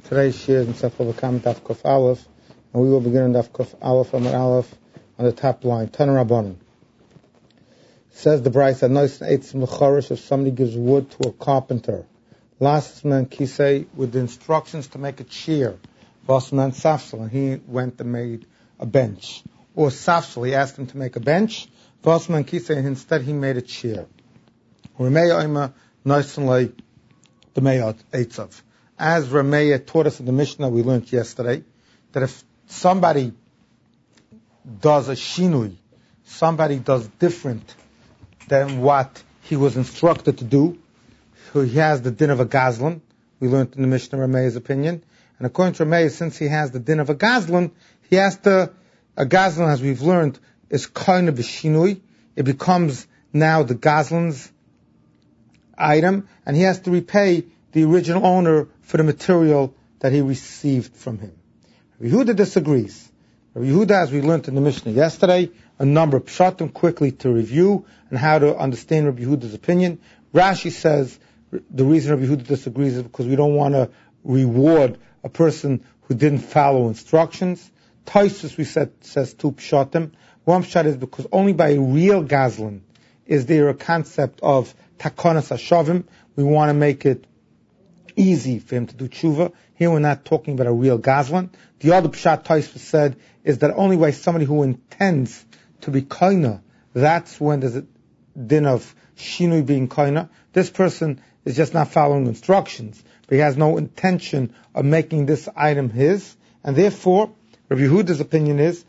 Today's shir is in Sefer V'Kam Daf Kuf Aleph, and we will begin on Daf Kuf Aleph Amud Aleph on the top line. Tan Rabbanon. Says the Brisa, "Nois eitzim l'chorish." If somebody gives wood to a carpenter, last man kisei with the instructions to make a chair, Vasman Safsal, and he went and made a bench, or Safsal, he asked him to make a bench, Vasman kisei, and instead he made a chair. Remeya Oima Nois Lei Demeyat Eitzav. As Rameya taught us in the Mishnah we learned yesterday, that if somebody does a shinui, somebody does different than what he was instructed to do, so he has the din of a gazlan. We learned in the Mishnah Rameya's opinion. And according to Rameya, since he has the din of a gazlan, he has to, a gazlan, as we've learned, is kind of a shinui. It becomes now the gazlan's item, and he has to repay the original owner for the material that he received from him. Rabbi Yehuda disagrees. Rabbi Yehuda, as we learned in the Mishnah yesterday, a number of pshatim quickly to review and how to understand Rabbi Yehuda's opinion. Rashi says the reason Rabbi Yehuda disagrees is because we don't want to reward a person who didn't follow instructions. Taisus, we said, says two pshatim. One pshat is because only by a real gazlan is there a concept of takonas hashavim. We want to make it easy for him to do tshuva. Here we're not talking about a real gazlan. The other pshat Taisus said is that only by somebody who intends to be kaina, that's when there's a din of shinui being kaina. This person is just not following instructions, but he has no intention of making this item his, and therefore Rabbi Yehuda's opinion is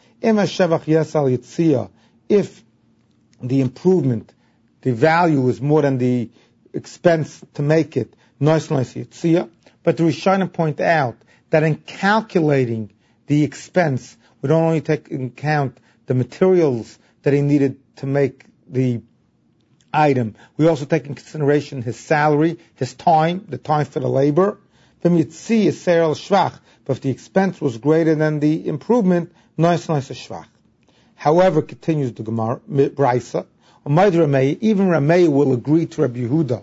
if the improvement, the value is more than the expense to make it, but the Rishonim point out that in calculating the expense, we don't only take into account the materials that he needed to make the item, we also take in consideration his salary, his time, the time for the labor. But if the expense was greater than the improvement, however, continues the Gemara, Brisa, even Rameya will agree to Rabbi Yehuda.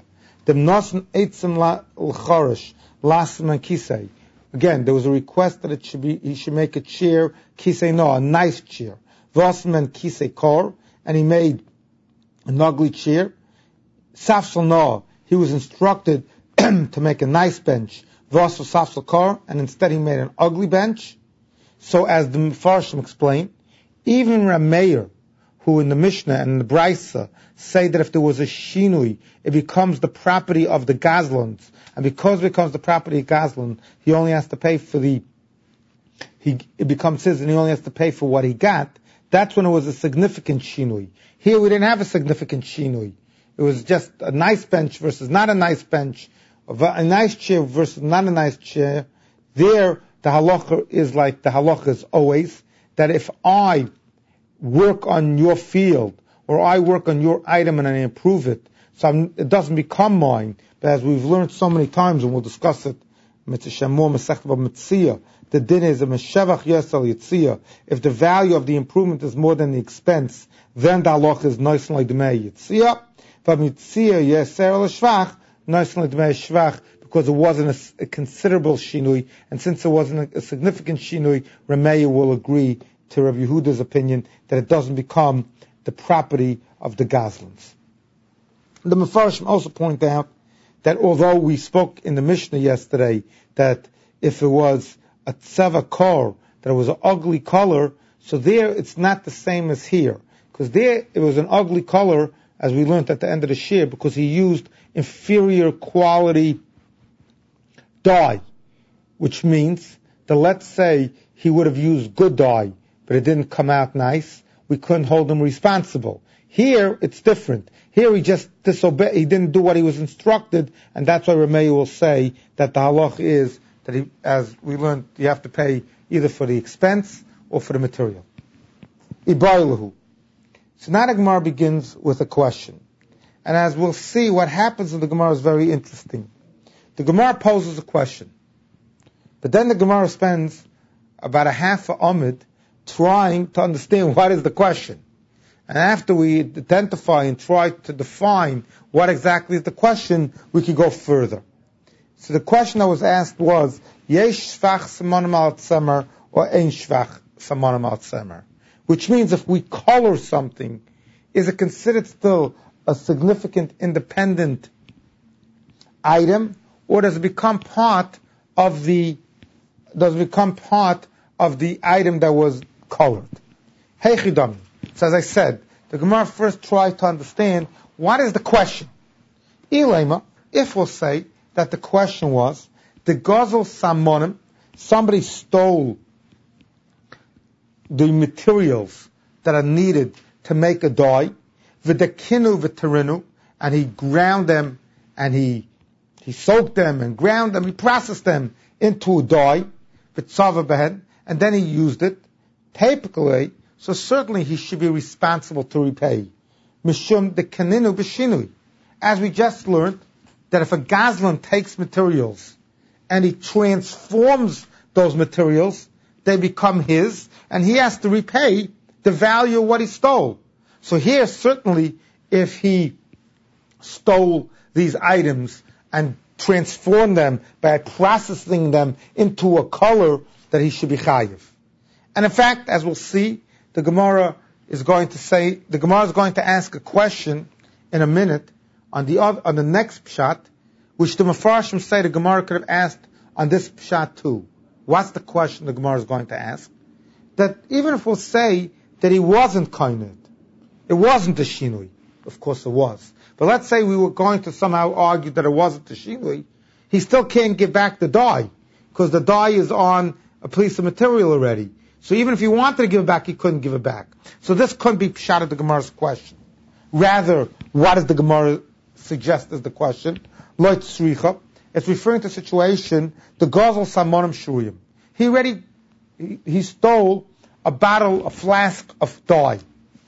Again, there was a request that he should make a chair, a nice chair. And he made an ugly chair. He was instructed to make a nice bench. And instead he made an ugly bench. So as the Mefarshim explained, even Rameya, who in the Mishnah and in the Brisa say that if there was a shinui, it becomes the property of the gazlans, and because it becomes the property of gazlan, he only has to pay for it becomes his, and he only has to pay for what he got. That's when it was a significant shinui. Here we didn't have a significant shinui. It was just a nice bench versus not a nice bench, a nice chair versus not a nice chair. There, the halacha is like the halacha is always, that if I work on your field, or I work on your item and I improve it, so it doesn't become mine. But as we've learned so many times, and we'll discuss it, the din is a meshevach yesel yitzia. If the value of the improvement is more than the expense, then the halach is noisen l'dmei yitzia. But yitzia yeser l'shvach, noisen l'dmei shvach, because it wasn't a considerable shinui, and since it wasn't a significant shinui, Rameya will agree to Rabbi Yehuda's opinion that it doesn't become the property of the gazlans. The Mefarshim also point out that although we spoke in the Mishnah yesterday that if it was a tzeva kor, that it was an ugly color, so there it's not the same as here. Because there it was an ugly color, as we learned at the end of the shir, because he used inferior quality dye, which means that let's say he would have used good dye, but it didn't come out nice, we couldn't hold him responsible. Here, it's different. Here he just disobeyed, he didn't do what he was instructed, and that's why Rameya will say that the halach is that he, as we learned, you have to pay either for the expense or for the material. Ibaylahu. So now the Gemara begins with a question. And as we'll see, what happens in the Gemara is very interesting. The Gemara poses a question. But then the Gemara spends about a half a amud trying to understand what is the question. And after we identify and try to define what exactly is the question, we can go further. So the question that was asked was, yesh shvach samonim al tzemer or ein shvach samonim al tzemer. Which means if we color something, is it considered still a significant independent item, or does it become part of the item that was colored? Hey Chidam. So as I said, the Gemara first tried to understand what is the question. Ilema, if we'll say that the question was, the Gozel Samonim, somebody stole the materials that are needed to make a dye, v'dekinu v'terinu, and he ground them, and he soaked them and ground them, he processed them into a dye, v'tzava behen, and then he used it, typically, so certainly he should be responsible to repay. Mishum dekaninu b'shinui. As we just learned, that if a gazlan takes materials and he transforms those materials, they become his, and he has to repay the value of what he stole. So here, certainly, if he stole these items and transformed them by processing them into a color, that he should be chayiv. And in fact, as we'll see, the Gemara is going to ask a question in a minute on the next pshat, which the Mefarshim say the Gemara could have asked on this pshat too. What's the question the Gemara is going to ask? That even if we'll say that he wasn't kained, it wasn't a shinui. Of course it was. But let's say we were going to somehow argue that it wasn't a shinui, he still can't give back the dye, because the dye is on a piece of material already. So even if he wanted to give it back, he couldn't give it back. So this couldn't be pshat of the Gemara's question. Rather, what does the Gemara suggest as the question? Lo tzricha. It's referring to a situation, the Gozel Samonim Shuriyim. He stole a flask of dye,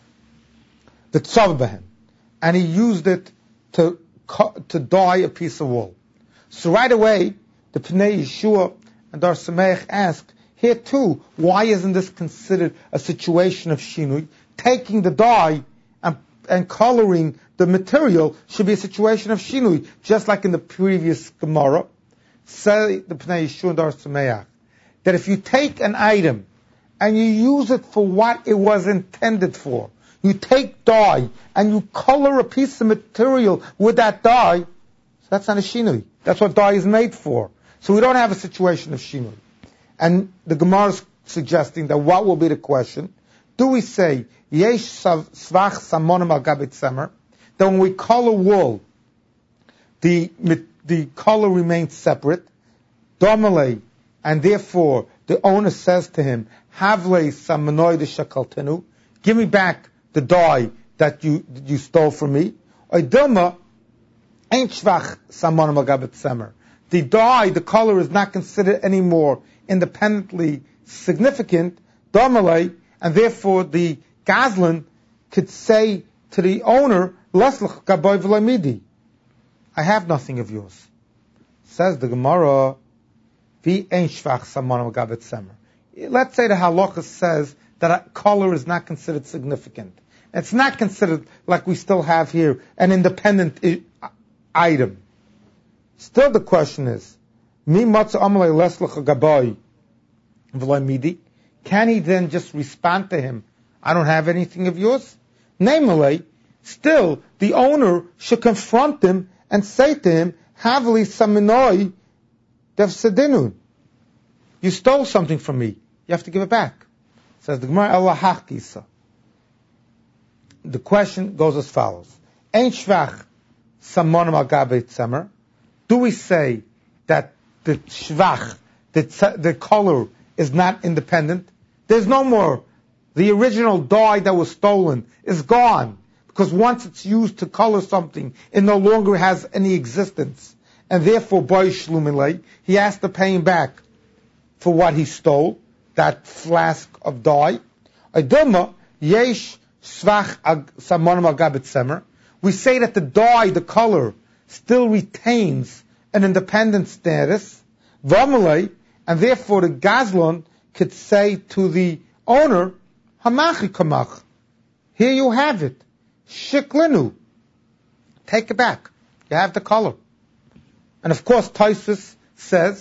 the tzav behen, and he used it to dye a piece of wool. So right away, the Pnei Yeshua and Dar Sameach asked, here too, why isn't this considered a situation of shinui? Taking the dye and coloring the material should be a situation of shinui, just like in the previous Gemara. Say the Pnei Yeshua and Dar Sameach, that if you take an item and you use it for what it was intended for, you take dye and you color a piece of material with that dye, so that's not a shinui. That's what dye is made for. So we don't have a situation of shinui. And the Gemara is suggesting that what will be the question? Do we say, yesh svach samonim al gabit semer, that when we color wool, the color remains separate, domale, and therefore the owner says to him, havle samanoi de shakaltenu, give me back the dye that you stole from me. Oidilma, ain't shvach samonim al gabit semer. The dye, the color is not considered anymore independently significant, domale, and therefore the gazlan could say to the owner, Leslach gaboy v'lamidi, I have nothing of yours. Says the Gemara, Vi ein shvach samonim gabet semer. Let's say the halacha says that a color is not considered significant. It's not considered, like we still have here, an independent item. Still the question is, Mi matza amalei leslach gaboy v'lamidi, can he then just respond to him, I don't have anything of yours? Namely, still, the owner should confront him and say to him, Havli saminoi devsedinun. You stole something from me. You have to give it back. Says the Gemara, Allah hachkisa. The question goes as follows. Ein shvach samonim al gabei tzemer. Do we say that the shvach, the color, is not independent? There's no more. The original dye that was stolen is gone. Because once it's used to color something, it no longer has any existence. And therefore, boy shlumilei, he has to pay him back for what he stole, that flask of dye. Adoma, yesh svach samonim al gabet semer. We say that the dye, the color, still retains an independent status. Vamalei, and therefore the gazlon could say to the owner, Hamachi kamach, here you have it. Shiklinu, take it back. You have the color. And of course, Tosfos says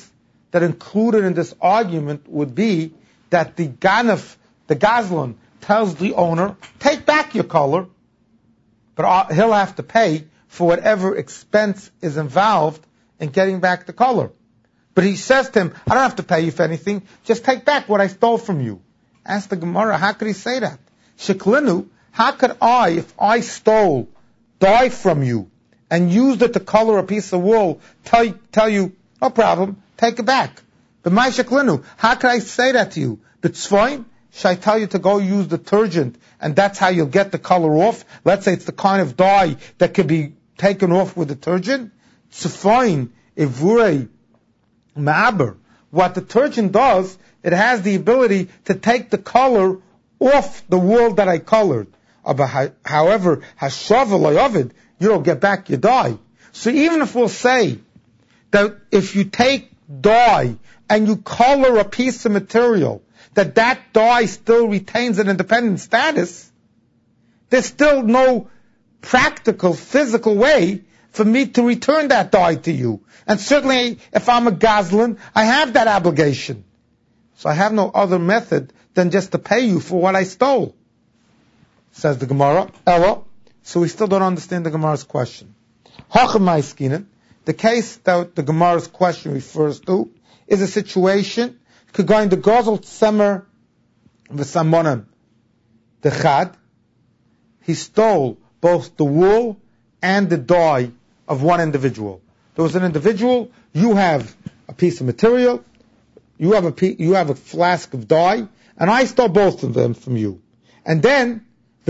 that included in this argument would be that the ganef, the gazlan, tells the owner, take back your color, but he'll have to pay for whatever expense is involved in getting back the color. But he says to him, I don't have to pay you for anything, just take back what I stole from you. Ask the Gemara, how could he say that? Shiklinu, how could I, if I stole dye from you and used it to color a piece of wool, tell you, no problem, take it back? But my Shiklinu, how could I say that to you? But Tzvoin, should I tell you to go use detergent and that's how you'll get the color off? Let's say it's the kind of dye that could be taken off with detergent. Tzvoin, Ivurei, Ma'aber. What detergent does, it has the ability to take the color off the wool that I colored. However, Hashav, you don't get back your dye. So even if we'll say that if you take dye and you color a piece of material, that dye still retains an independent status, there's still no practical, physical way for me to return that dye to you. And certainly, if I'm a gazlan, I have that obligation. So I have no other method than just to pay you for what I stole. Says the Gemara, Ella. So we still don't understand the Gemara's question. The case that the Gemara's question refers to is a situation, going to Gozel Tzemer v'Samonan. The Chad, he stole both the wool and the dye of one individual. There was an individual, you have a piece of material, you have a flask of dye, and I stole both of them from you. And then, I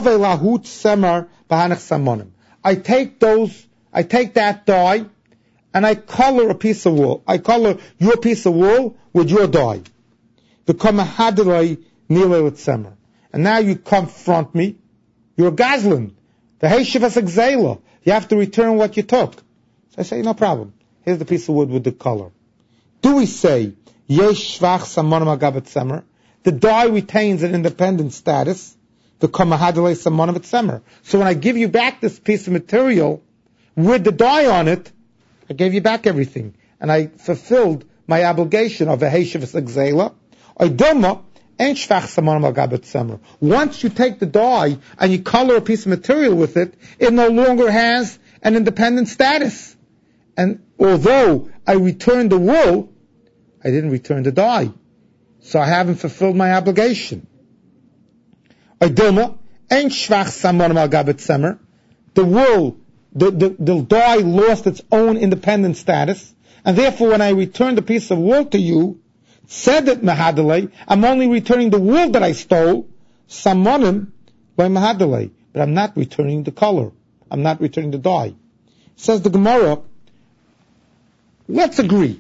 take that dye, and I color a piece of wool. I color your piece of wool with your dye. And now you confront me, you're a gazlan. The Heishivas Exela. You have to return what you took. So I say, no problem. Here's the piece of wood with the color. Do we say, Yesh Shvach Samonim Agabat Semer? The dye retains an independent status. The Kamahadale Samonim Semer. So when I give you back this piece of material with the dye on it, I gave you back everything. And I fulfilled my obligation of a Heishivas Exela. Oidoma, Ein Shvach Samonim Agabat Semer. Once you take the dye and you color a piece of material with it, it no longer has an independent status. And although I returned the wool, I didn't return the dye. So I haven't fulfilled my obligation. The wool, the dye lost its own independent status, and therefore when I return the piece of wool to you, said that mahadalei, I'm only returning the wool that I stole, samonim by mahadalei, but I'm not returning the color. I'm not returning the dye. Says the Gemara, let's agree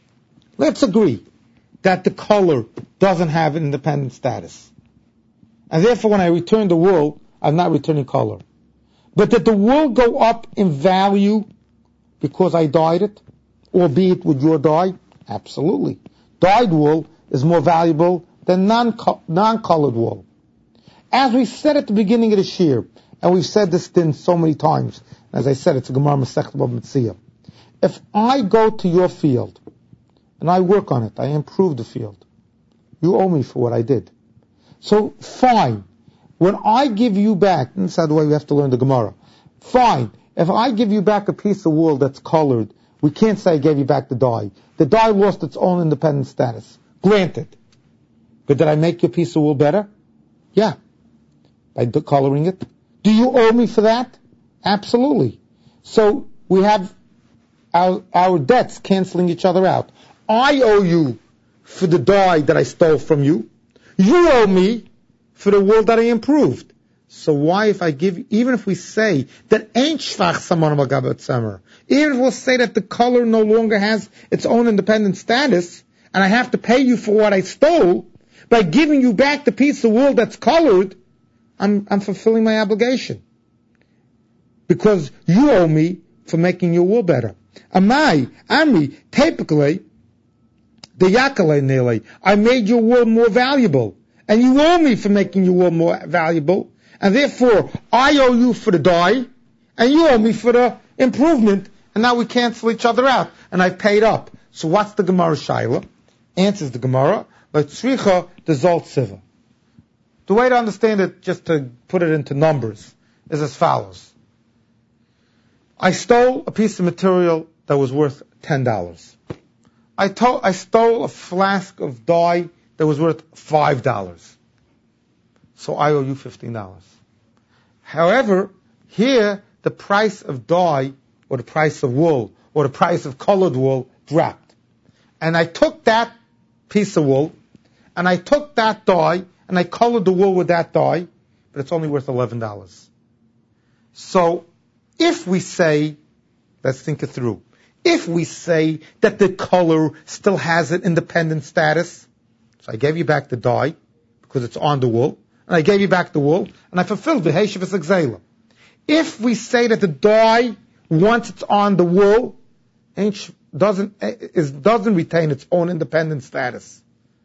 that the color doesn't have an independent status. And therefore when I return the wool, I'm not returning color. But did the wool go up in value because I dyed it, albeit with your dye? Absolutely. Dyed wool is more valuable than non-colored wool. As we said at the beginning of this year, and we've said this din so many times, as I said, it's a Gemara Masechet Bava Metzia. If I go to your field, and I work on it, I improve the field, you owe me for what I did. So, fine. When I give you back, and that's the way we have to learn the Gemara, fine. If I give you back a piece of wool that's colored, we can't say I gave you back the dye. The dye lost its own independent status. Granted. But did I make your piece of wool better? Yeah. By coloring it. Do you owe me for that? Absolutely. So we have our debts canceling each other out. I owe you for the dye that I stole from you. You owe me for the wool that I improved. So why if I give, even if we say that ain't shvach samonim agabat semer, even if we'll say that the color no longer has its own independent status, and I have to pay you for what I stole, by giving you back the piece of wool that's colored, I'm fulfilling my obligation. Because you owe me for making your wool better. Ami, typically, the yakale nele, I made your wool more valuable. And you owe me for making your wool more valuable. And therefore, I owe you for the dye, and you owe me for the improvement, and now we cancel each other out, and I paid up. So what's the Gemara Shaila? Answers the Gemara, L'tzricha dezol tziva. The way to understand it, just to put it into numbers, is as follows. I stole a piece of material that was worth $10. I stole a flask of dye that was worth $5. So I owe you $15. However, here the price of dye, or the price of wool, or the price of colored wool dropped. And I took that piece of wool, and I took that dye, and I colored the wool with that dye, but it's only worth $11. So, if we say, let's think it through, if we say that the color still has an independent status, so I gave you back the dye, because it's on the wool, and I gave you back the wool, and I fulfilled the Heshivas Exela. If we say that the dye, once it's on the wool, doesn't retain its own independent status.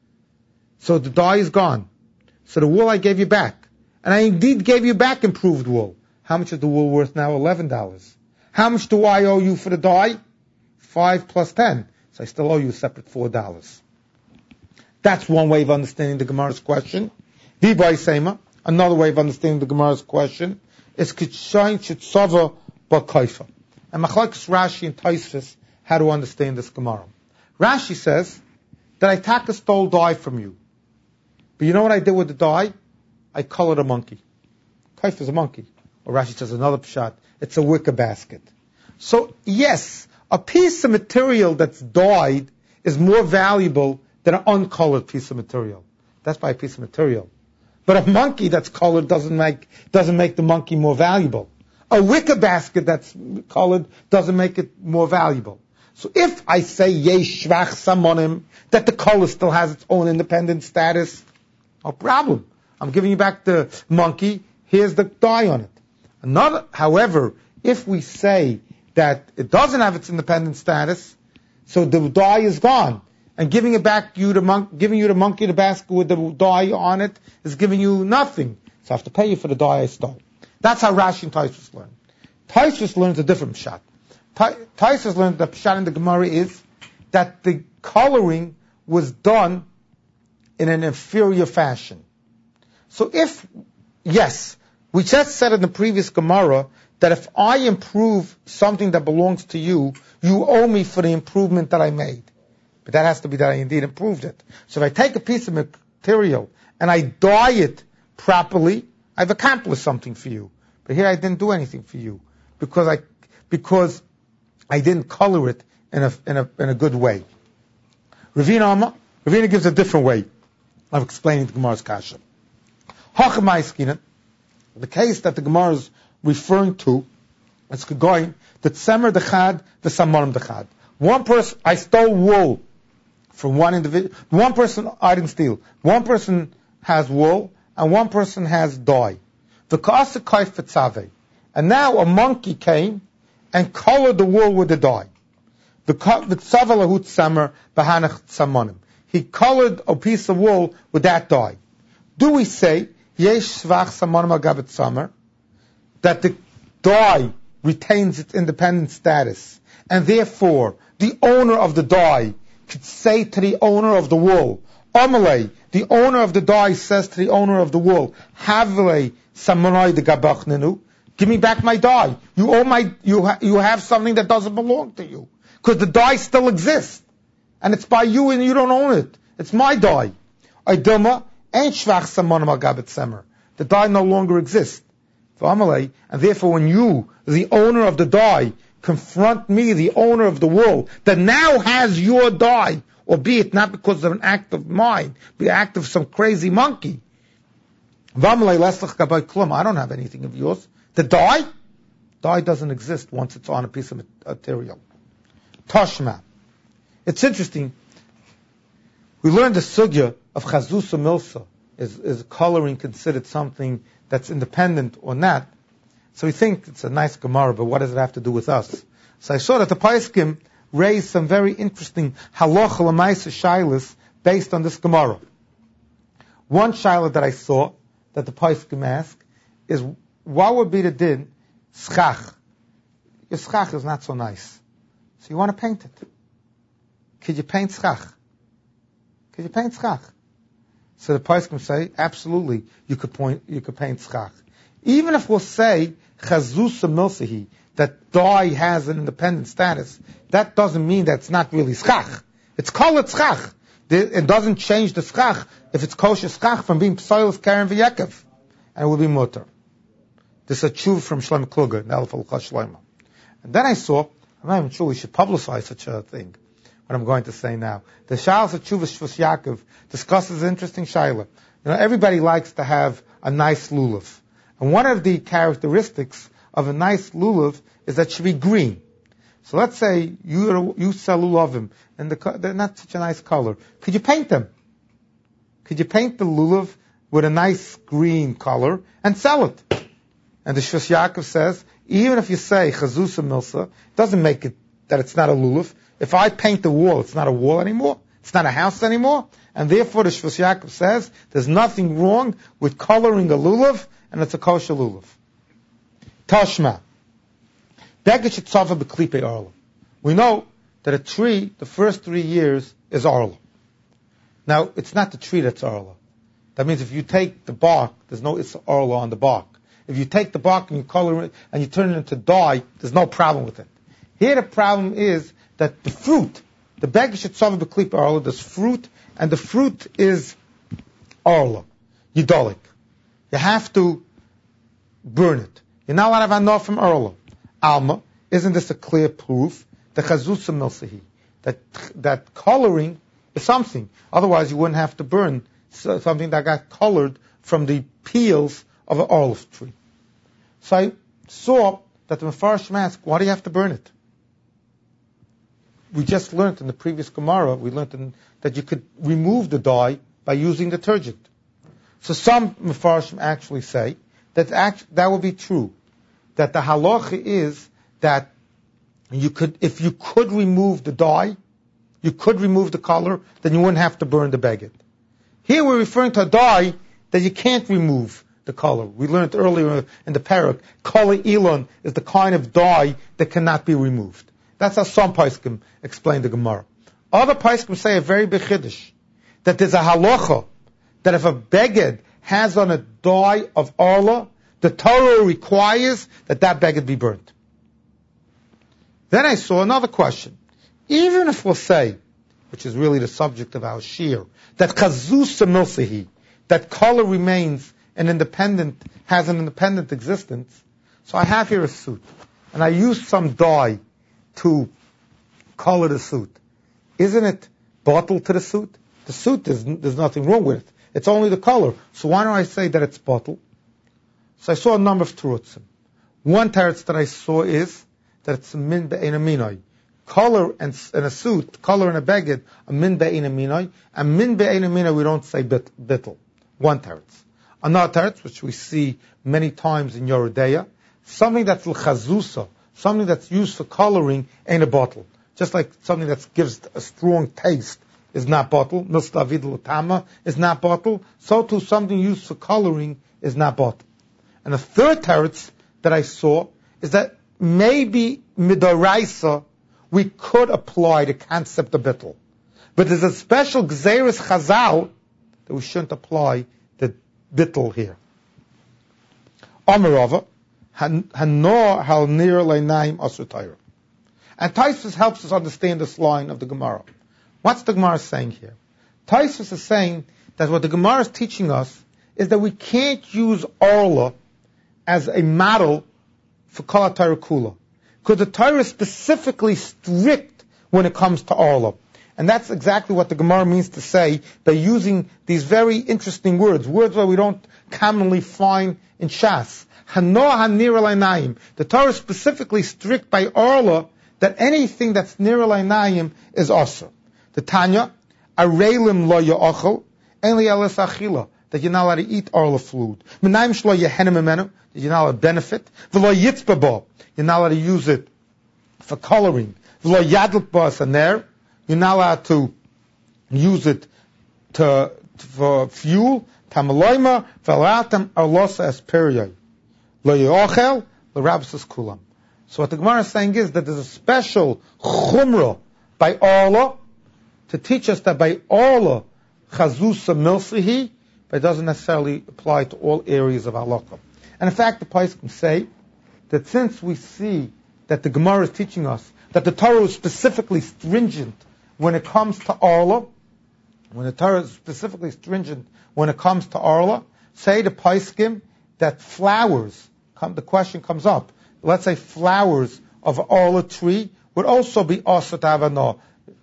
So the dye is gone. So the wool I gave you back. And I indeed gave you back improved wool. How much is the wool worth now? $11. How much do I owe you for the dye? 5 plus 10. So I still owe you a separate $4. That's one way of understanding the Gemara's question. Dibai Sema, another way of understanding the Gemara's question, is Kitshayin Chitzava Bakaifa. And Machlokes Rashi and Tosfos how to understand this Gemara. Rashi says that I taka stole dye from you. But you know what I did with the dye? I colored a monkey. Kaif is a monkey. Or Rashi says another pshat. It's a wicker basket. So yes, a piece of material that's dyed is more valuable than an uncolored piece of material. That's by a piece of material. But a monkey that's colored doesn't make the monkey more valuable. A wicker basket that's colored doesn't make it more valuable. So if I say yesh shvach samonim, that the color still has its own independent status, no problem. I'm giving you back the monkey. Here's the dye on it. However, if we say that it doesn't have its independent status, so the dye is gone, and giving it back giving you the monkey the basket with the dye on it is giving you nothing. So I have to pay you for the dye I stole. That's how Rashi and Tosfos learn. Tosfos learns a different pshat. Tosfos learns the pshat in the Gemara is that the coloring was done in an inferior fashion. So yes, we just said in the previous Gemara that if I improve something that belongs to you, you owe me for the improvement that I made. But that has to be that I indeed improved it. So if I take a piece of material and I dye it properly, I've accomplished something for you. But here I didn't do anything for you because I didn't color it in a good way. Ravina gives a different way of explaining the Gemara's kasha. The case that the Gemara is referring to is going the tzemer dechad, the samarim dechad. One person, I stole wool from one individual. One person I didn't steal. One person has wool and one person has dye. And now a monkey came and colored the wool with the dye. He colored a piece of wool with that dye. Do we say that the dye retains its independent status, and therefore the owner of the dye could say to the owner of the wool, Amalei, the owner of the dye says to the owner of the wool, Havlei samanai de gabachnenu, give me back my dye. You have something that doesn't belong to you. Because the dye still exists. And it's by you and you don't own it. It's my dye. The dye no longer exists. And therefore when you, the owner of the dye, confront me, the owner of the wool, that now has your dye, albeit not because of an act of mine, but the act of some crazy monkey. I don't have anything of yours. The dye doesn't exist once it's on a piece of material. Toshma. It's interesting. We learned the sugya of chazusa milsa. Is coloring considered something that's independent or not? So we think it's a nice Gemara, but what does it have to do with us? So I saw that the Paiskim raised some very interesting halacha l'maisa shaylas based on this Gemara. One shayla that I saw that the Paiskim ask is, what would be the din schach? Your schach is not so nice, so you want to paint it. could you paint schach? Could you paint schach? So the poskim say, absolutely, you could paint schach. Even if we'll say chazusa milsahi, that dye has an independent status, that doesn't mean that it's not really schach. It's called schach. It doesn't change the schach if it's kosher schach from being psoilus karen v'yekov, and it will be mutter. This is a tshuva from Shlomo Kluger, the Elef Al-Chas Shlomo. And then I saw, I'm not even sure we should publicize such a thing, what I'm going to say now. The Shalos of Tshuva Shvus Yaakov discusses an interesting shaila. Everybody likes to have a nice lulav. And one of the characteristics of a nice lulav is that it should be green. So let's say you sell lulavim, and they're not such a nice color. Could you paint them? Could you paint the lulav with a nice green color and sell it? And the Shvus Yaakov says, even if you say chazusa milsa, it doesn't make it that it's not a lulav. If I paint the wall, it's not a wall anymore. It's not a house anymore. And therefore the Shvus Yaakov says, there's nothing wrong with coloring a lulav, and it's a kosher lulav. Tashma. We know that a tree, the first 3 years, is arla. Now, it's not the tree that's arla. That means if you take the bark, there's no it's arla on the bark. If you take the bark and you color it and you turn it into dye, there's no problem with it. Here the problem is that the fruit, the begesh etzava b'klipa arla, there's fruit, and the fruit is arla, yidolik. You have to burn it. You're not allowed to have anor from arla. Alma, isn't this a clear proof? The chazusa milsahi, that coloring is something. Otherwise, you wouldn't have to burn something that got colored from the peels of an olive tree. So I saw that the Mefarshim asked, why do you have to burn it? We just learned in the previous Gemara, that you could remove the dye by using detergent. So some Mefarshim actually say that would be true. That the halacha is that if you could remove the dye, you could remove the color, then you wouldn't have to burn the beged. Here we're referring to a dye that you can't remove the color. We learned earlier in the parak, kala elon is the kind of dye that cannot be removed. That's how some poskim explain the Gemara. Other poskim say a very big chiddush, that there's a halacha that if a beged has on a dye of arla, the Torah requires that beged be burnt. Then I saw another question. Even if we'll say, which is really the subject of our shir, that chazusa milsahi, that color remains has an independent existence. So I have here a suit, and I use some dye to color the suit. Isn't it bottled to the suit? The suit, there's nothing wrong with it. It's only the color. So why don't I say that it's bottled? So I saw a number of terutzim. One teretz that I saw is that it's a min be'ein aminoi. Color and a suit, color and a beged, a min be'ein aminoi. And min be'ein aminoi, we don't say bittel. One teretz. Another teretz, which we see many times in Yoredeya, something that's l'chazusa, something that's used for coloring, ain't a bottle. Just like something that gives a strong taste is not bottle. Milstavid l'tama is not bottle. So too, something used for coloring is not bottle. And the third teretz that I saw is that maybe midoraisa we could apply the concept of bittul, but there's a special gzeres chazal that we shouldn't apply the bittul here. Amarava hanor hal nir leinaim asur. And Tosfos helps us understand this line of the Gemara. What's the Gemara saying here? Tosfos is saying that what the Gemara is teaching us is that we can't use arla as a model for Kol HaTorah Kula, because the Torah is specifically strict when it comes to arla. And that's exactly what the Gemara means to say by using these very interesting words that we don't commonly find in Shas. Hanor hanir l'einayim. The Torah is specifically strict by arla that anything that's near l'einayim is asur. The Tanya, areilim lo ya'achol, en li eles achila, that you're not allowed to eat arla food. Menayim shlo yehenim imenu, that you're not allowed to benefit. V'lo yitzba bo, you're not allowed to use it for coloring. V'lo yadlik bo asaner, you're not allowed to use it for fuel. Tamaloima v'alatam arlosa asperiyai. Lo ya'achel, l'rabsas kulam. So what the Gemara is saying is that there's a special chumrah by arla to teach us that by all chazusa milsihi, but it doesn't necessarily apply to all areas of halakha. And in fact, the Poskim say that since we see that the Gemara is teaching us that the Torah is specifically stringent when it comes to Arla, when the Torah is specifically stringent when it comes to Arla, say the Poskim that flowers, the question comes up, let's say flowers of an Arla tree would also be asur to have a no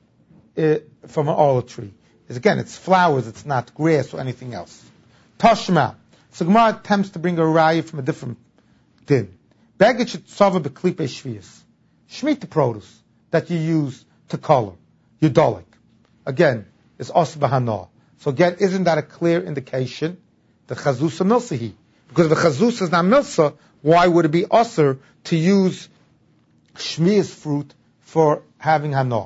from an Arla tree. Because again, it's flowers, it's not grass or anything else. Tashma. So Gemara attempts to bring a raya from a different din. Beged shetzava beklipe shvius. Shemitah produce that you use to color, yudolik. Again, is asur b'hana. So again, isn't that a clear indication that chazusa milsahi? Because if the chazusa is not milsa, why would it be asur to use shmius fruit for having hana?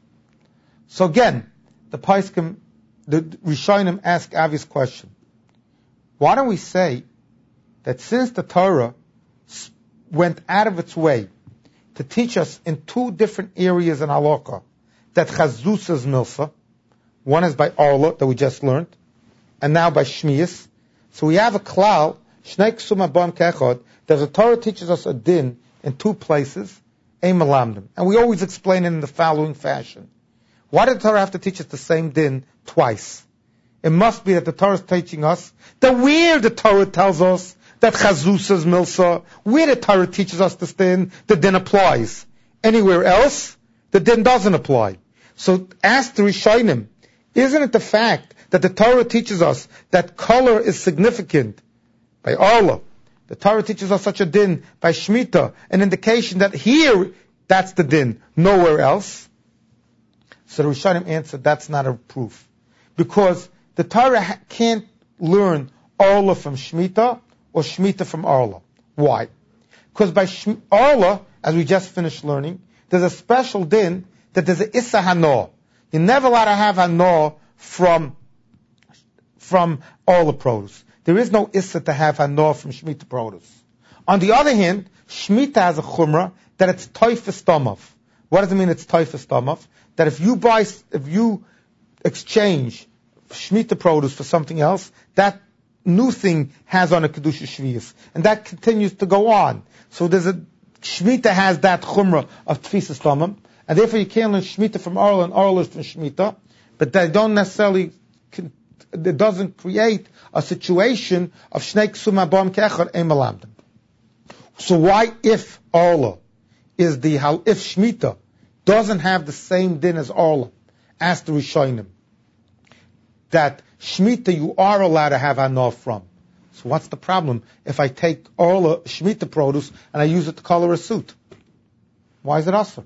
So again, the Poskim, the Rishonim ask obvious question. Why don't we say that since the Torah went out of its way to teach us in two different areas in halakha that chazusa is milsa, one is by Arla that we just learned, and now by shmius. So we have a klal shnei ksuma bam kechad that the Torah teaches us a din in two places, ein malamdim, and we always explain it in the following fashion. Why did the Torah have to teach us the same din twice? It must be that the Torah is teaching us that where the Torah tells us that chazusa is milsa, where the Torah teaches us this din, the din applies. Anywhere else, the din doesn't apply. So ask the Rishonim, isn't it the fact that the Torah teaches us that color is significant by Arla? The Torah teaches us such a din by Shemitah, an indication that here, that's the din, nowhere else. So the Rishonim answered, that's not a proof. Because the Torah can't learn Arla from Shemitah or Shemitah from Arla. Why? Because by Arla, as we just finished learning, there's a special din that there's an Issa Hana. You're never allowed to have Hana from Arla produce. There is no Issa to have Hana from Shemitah produce. On the other hand, Shemitah has a chumrah that it's toifus tamav. What does it mean it's toifus tamav? That if you exchange Shemitah produce for something else, that new thing has on a kedusha shvius, and that continues to go on. So there's a Shemitah has that chumrah of tfisas tamam, and therefore you can't learn Shemitah from Arla and Arla from Shemitah, but they don't necessarily. It doesn't create a situation of shnei ksuma bam kechad ein malamdim. So why, if Arla is if Shemitah doesn't have the same din as Arla, ask the Rishonim, that Shemitah you are allowed to have Hana from. So what's the problem if I take Arla Shemitah produce and I use it to color a suit? Why is it asur?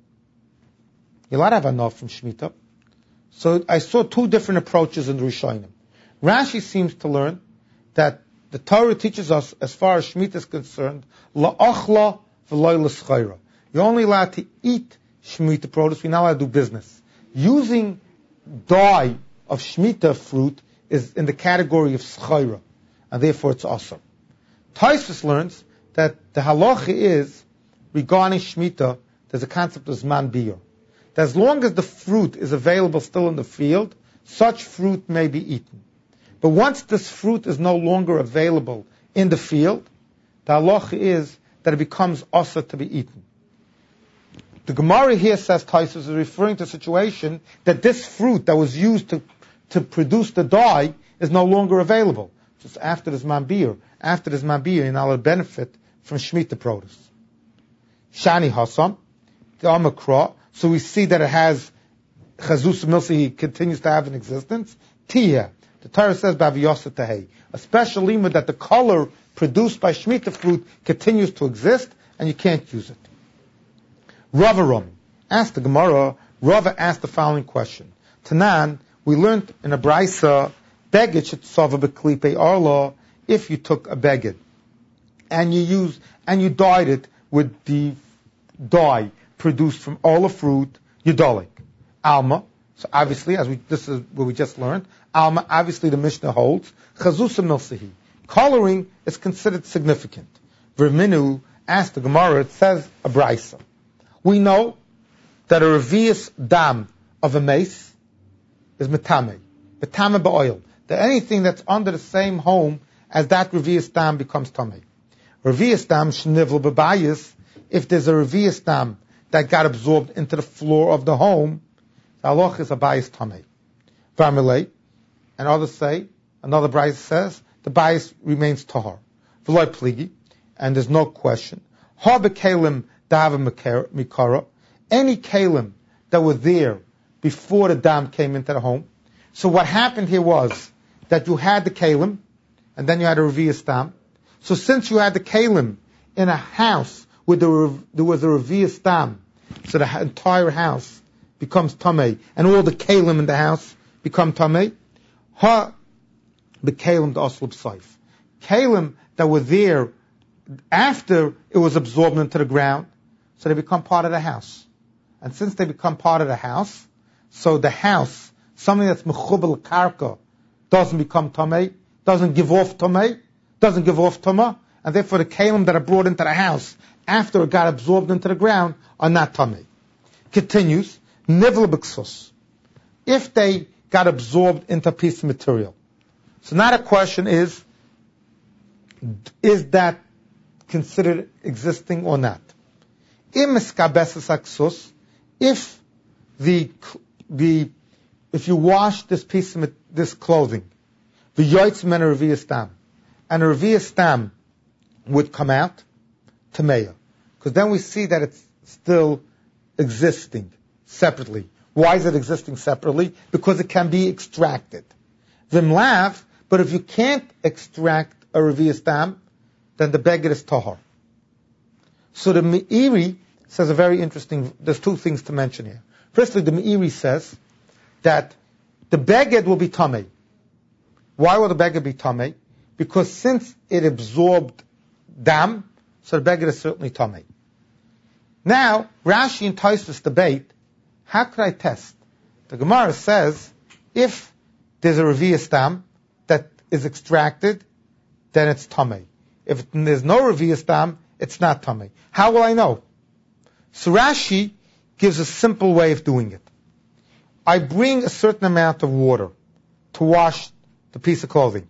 You're allowed to have Hana from Shemitah. So I saw two different approaches in the Rishonim. Rashi seems to learn that the Torah teaches us, as far as Shemitah is concerned, la'achla v'loy l'schayra. You're only allowed to eat Shemitah produce, you're not allowed to do business. Using dye of Shemitah fruit is in the category of schayra, and therefore it's asur. Tosfos learns that the halacha is, regarding Shemitah, there's a concept of zman biyur. That as long as the fruit is available still in the field, such fruit may be eaten. But once this fruit is no longer available in the field, the halacha is that it becomes asur to be eaten. The Gemara here says, Tosfos is referring to a situation that this fruit that was used to produce the dye is no longer available. Just after this mambir, you're not allowed to benefit from Shemitah produce. Shani Hasam, the Amakra, so we see that it has Chazus Milsi continues to have an existence. Tia, the Torah says Baviyasa Tahei, a special limud that the color produced by Shemitah fruit continues to exist and you can't use it. Rava Rom asked the Gemara. Rava asked the following question: Tanan, we learned in a braysa, beged shetzava beklipe arla. If you took a beged and you dyed it with the dye produced from arla fruit, yudolik alma. So obviously, this is what we just learned. Alma, obviously, the Mishnah holds chazusa milsahi. Coloring is considered significant. Verminu asked the Gemara. It says a braysa. We know that a revius dam of a mace is metame. Metame ba'oil. That anything that's under the same home as that revi'as dam becomes tamei. Revi'as dam shnivl b'bayis. If there's a revi'as dam that got absorbed into the floor of the home, the halacha is a bayis tamei. V'amelei, and others say, another brayz says, the bayis remains tahar. V'loi pligi, and there's no question. Ha b'kelim dava mikara. Any kalim that were there before the dam came into the home. So what happened here was that you had the kalim, and then you had a revi'as dam. So since you had the kalim in a house where there was a revi'as dam, so the entire house becomes tamei, and all the kalim in the house become tamei. Ha b'kelim d'asl b'saif. Kalim that were there after it was absorbed into the ground, so they become part of the house. And since they become part of the house, so the house, something that's mechubel karka, doesn't become tamei, doesn't give off tamei, doesn't give off tama, and therefore the kalim that are brought into the house after it got absorbed into the ground are not tamei. Continues, nivla b'ksus. If they got absorbed into a piece of material. So now the question is that considered existing or not? If you wash this piece of this clothing, the yoitz men a revi'as dam, and a revi'as dam would come out, tameya, because then we see that it's still existing separately. Why is it existing separately? Because it can be extracted. Vimlav, but if you can't extract a revi'as dam, then the beged is tahar. So the Meiri says a very interesting, there's two things to mention here. Firstly, the Meiri says that the beged will be tamei. Why will the beged be tamei? Because since it absorbed dam, so the beged is certainly tamei. Now, Rashi and Tosfos debate, how could I test? The Gemara says, if there's a revi'as dam that is extracted, then it's tamei. If there's no revi'as dam, it's not tamei. How will I know? So Rashi gives a simple way of doing it. I bring a certain amount of water to wash the piece of clothing.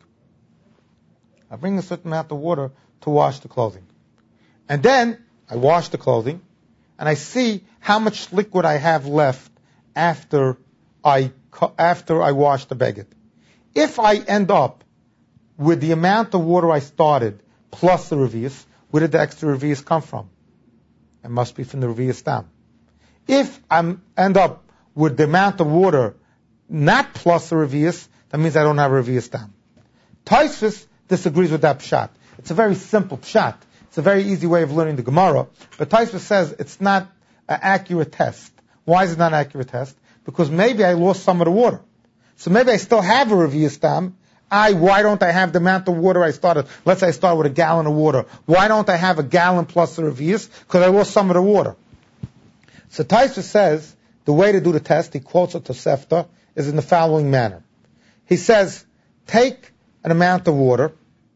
I bring a certain amount of water to wash the clothing. And then I wash the clothing, and I see how much liquid I have left after I wash the beged. If I end up with the amount of water I started plus the revi'as, where did the extra revi'as come from? It must be from the revi'as dam. If I end up with the amount of water not plus the revi'as, that means I don't have a revi'as dam. Tosfos disagrees with that pshat. It's a very simple pshat. It's a very easy way of learning the Gemara. But Tosfos says it's not an accurate test. Why is it not an accurate test? Because maybe I lost some of the water. So maybe I still have a revi'as dam. Why don't I have the amount of water I started? Let's say I started with a gallon of water. Why don't I have a gallon plus the revi'as? Because I lost some of the water. So Tosfos says the way to do the test, he quotes a Tosefta, is in the following manner. He says, take an amount of water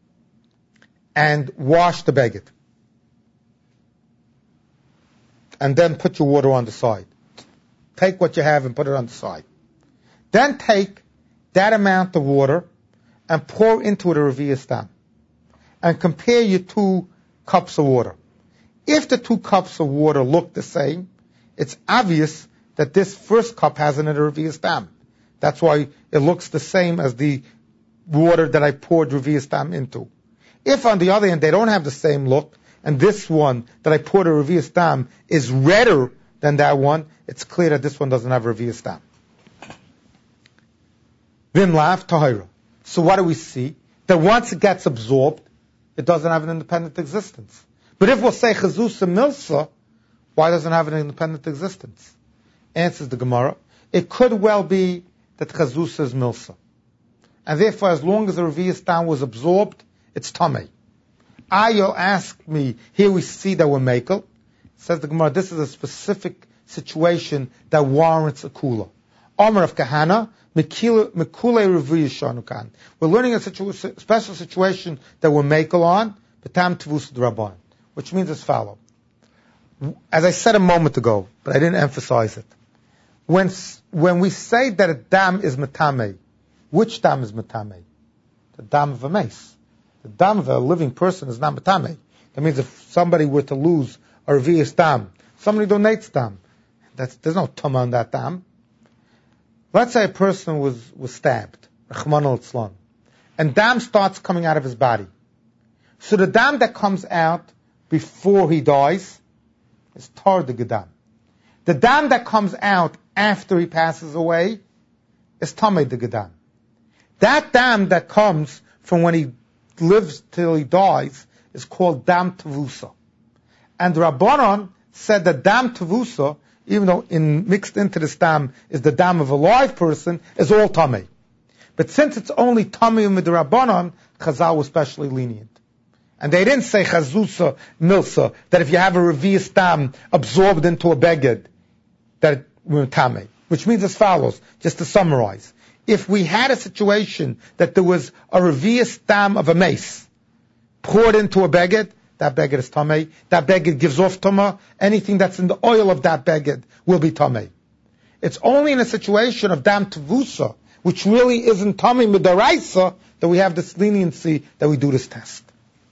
and wash the beged. And then put your water on the side. Take what you have and put it on the side. Then take that amount of water and pour into it a revi'as dam. And compare your 2 cups of water. If the 2 cups of water look the same, it's obvious that this first cup has in it a revi'as dam. That's why it looks the same as the water that I poured revi'as dam into. If on the other hand they don't have the same look, and this one that I poured a revi'as dam is redder than that one, it's clear that this one doesn't have a revi'as dam. Vimlav tahira. So what do we see? That once it gets absorbed, it doesn't have an independent existence. But if we'll say chazusa milsa, why doesn't it have an independent existence? Answers the Gemara. It could well be that chazusa is milsa. And therefore, as long as the revi'as dam was absorbed, it's tamei. You'll ask me, here we see that we're mekel. Says the Gemara, this is a specific situation that warrants a kula. Omer of Kahana, Mekule Revi'as Shanukan. We're learning a special situation that we're mekel on, Betam Tevus D'Rabban, which means as follows. As I said a moment ago, but I didn't emphasize it. when we say that a dam is metame, which dam is metame? The dam of a mace. The dam of a living person is not metame. That means if somebody were to lose a revius dam, somebody donates dam, there's no tumah on that dam. Let's say a person was stabbed, Rachmana litzlan, and dam starts coming out of his body. So the dam that comes out before he dies is tar de gedam. The dam that comes out after he passes away is tamei de gedam. That dam that comes from when he lives till he dies is called dam tavusa. And Rabbanon said that dam tavusa, even though mixed into this dam is the dam of a live person, is all tamei. But since it's only tamei with the Rabbanon, Chazal was especially lenient. And they didn't say chazusa milsa, that if you have a revius dam absorbed into a beged, that we're tamei. Which means as follows, just to summarize. If we had a situation that there was a revius dam of a mace poured into a beged, that beged is tamei. That beged gives off tumah. Anything that's in the oil of that beged will be tamei. It's only in a situation of dam tavusa, which really isn't tamei midaraisa, that we have this leniency that we do this test.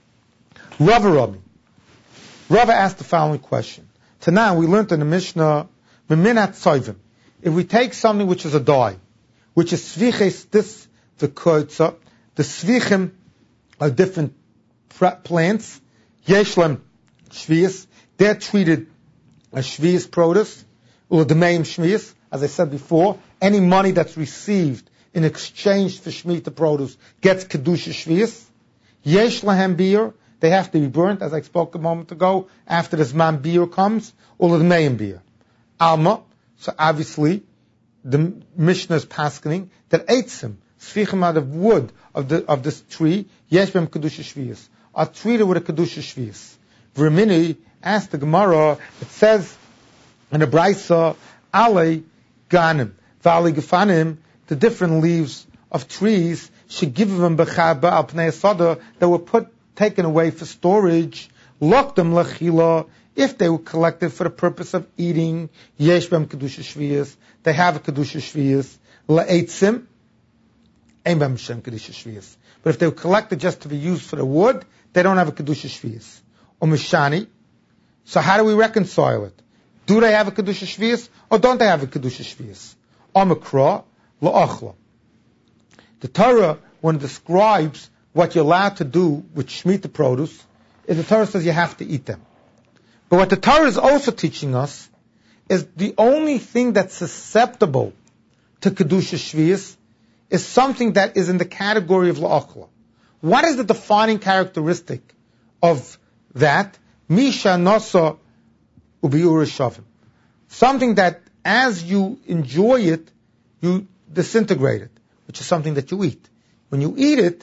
Rava asked the following question. Tonight we learned in the Mishnah, Meminat Soivim. If we take something which is a dye, which is sviches this the koitza, the svichim are different plants, yeshlem shvius, they're treated as shvius produce, or the maim shvius, as I said before, any money that's received in exchange for shmita produce gets kedusha shvius. Yesh lahem beer, they have to be burnt, as I spoke a moment ago, after the zman beer comes, or the maim beer. Alma, so obviously, the Mishnah is paskening that eitzim, svichim out of wood of this tree, yesh bem kedusha shvius, are treated with a kedusha shvius. V'rimini asked the Gemara, it says in the Brisa, ale ganim, v'ale gefanim, the different leaves of trees, should give them b'chaba al pnei asada, that were taken away for storage, lock them lechila, if they were collected for the purpose of eating, yesh bem kedusha shvius, they have a kedusha shvius, la'etzim, ein bem shem kedusha shvius. But if they were collected just to be used for the wood, they don't have a kedusha shvius. Or mishani, so how do we reconcile it? Do they have a kedusha shvius, or don't they have a kedusha shvius? Omikra, la'achla. The Torah, when it describes what you're allowed to do with shemitah produce, the Torah says you have to eat them. But what the Torah is also teaching us is the only thing that's susceptible to kedusha shvius is something that is in the category of la'achla. What is the defining characteristic of that? Misha nasa ubiur shavim. Something that as you enjoy it, you disintegrate it, which is something that you eat. When you eat it,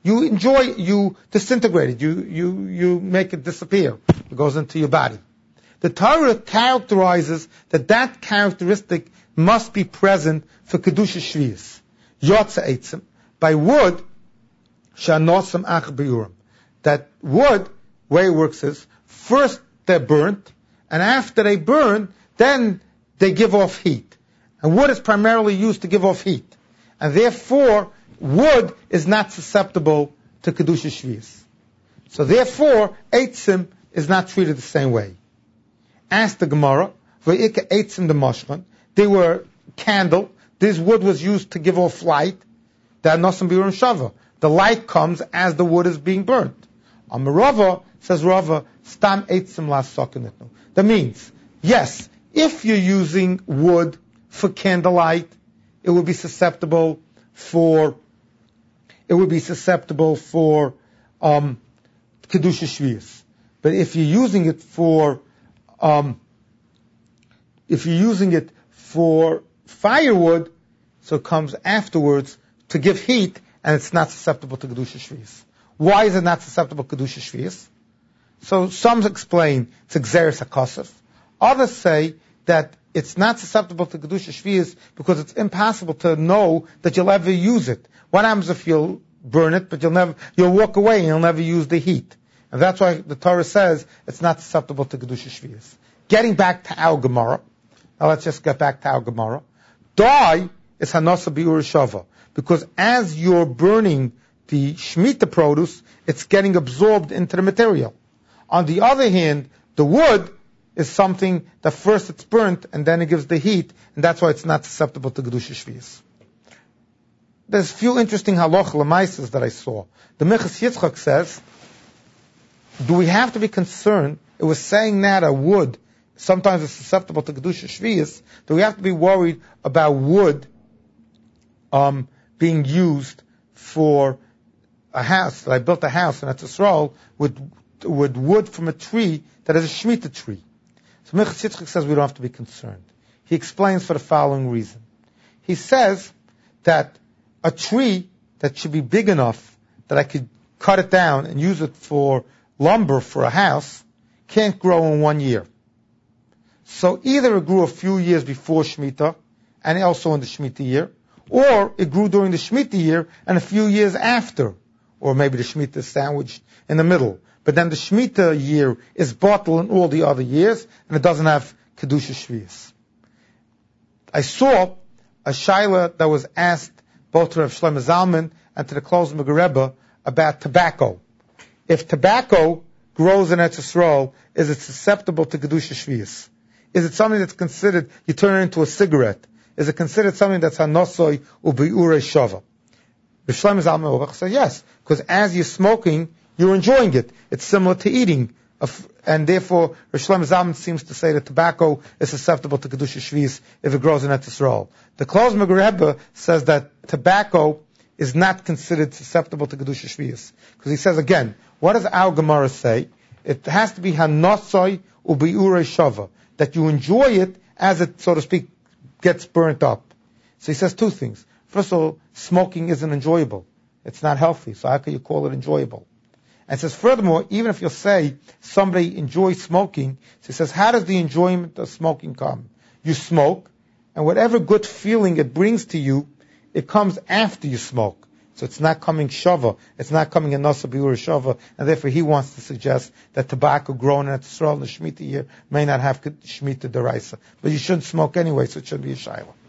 you disintegrate it, you make it disappear. It goes into your body. The Torah characterizes that characteristic must be present for kedusha shvius. Yotza eitzim, by wood, shanosam ach biurim. That wood, way it works is, first they're burnt, and after they burn, then they give off heat. And wood is primarily used to give off heat. And therefore, wood is not susceptible to kedusha shvius. So therefore, eitzim is not treated the same way. Ask the Gemara, v'ika eitzim the mashkan, they were candle, this wood was used to give off light, that nosam biurim shava. The light comes as the wood is being burnt. Amarava, says Rava, stam eitzim la sokinetnu. That means, yes, if you're using wood for candlelight, it would be susceptible for kedusha shvius. But if you're using it for firewood, so it comes afterwards to give heat, and it's not susceptible to kedusha shvius. Why is it not susceptible to kedusha shvius? So some explain it's exeris hakosef. Others say that it's not susceptible to kedusha shvius because it's impossible to know that you'll ever use it. What happens if you'll burn it, but you'll walk away and you'll never use the heat? And that's why the Torah says it's not susceptible to kedusha shvius. Getting back to our Gemara, Now let's just get back to our Gemara. Dye is Hanasa Bi'ur Shava, because as you're burning the Shemitah produce, it's getting absorbed into the material. On the other hand, the wood is something that first it's burnt and then it gives the heat, and that's why it's not susceptible to Kedusha Shvius. There's a few interesting halacha l'maisas that I saw. The Minchas Yitzchak says, do we have to be concerned? It was saying that a wood sometimes is susceptible to Kedusha Shvius. Do we have to be worried about wood being used for a house? That I built a house in Eretz Yisrael with wood from a tree that is a Shemitah tree. So Minchas Yitzchak says we don't have to be concerned. He explains for the following reason. He says that a tree that should be big enough that I could cut it down and use it for lumber for a house can't grow in 1 year. So either it grew a few years before Shemitah and also in the Shemitah year, or it grew during the Shemitah year and a few years after, or maybe the Shemitah is sandwiched in the middle. But then the Shemitah year is bottled in all the other years, and it doesn't have Kedusha Shvius. I saw a shaila that was asked both to Rav Shlomo Zalman and to the Klozmer Rebbe about tobacco. If tobacco grows in Eretz Yisrael, is it susceptible to Kedusha Shvius? Is it something that's considered, you turn it into a cigarette? Is it considered something that's hanosoi ubiure shava? Rav Shlomo Zalman said yes, because as you're smoking, you're enjoying it. It's similar to eating. And therefore, Rav Shlomo Zalman seems to say that tobacco is susceptible to Kedusha Shvius if it grows in Eretz Yisrael. The Klozmer Rebbe says that tobacco is not considered susceptible to Kedusha Shvius. Because he says again, what does our Gemara say? It has to be hanosoi ubiure shava, that you enjoy it as it, so to speak, gets burnt up. So he says two things. First of all, smoking isn't enjoyable. It's not healthy. So how can you call it enjoyable? And says, furthermore, even if you'll say somebody enjoys smoking, so he says, how does the enjoyment of smoking come? You smoke, and whatever good feeling it brings to you, it comes after you smoke. So it's not coming shava, it's not coming in nasa biur shava, and therefore he wants to suggest that tobacco grown in Eretz Yisrael in the Shemitah year may not have Shemitah deraisa. But you shouldn't smoke anyway, so it shouldn't be a shaila.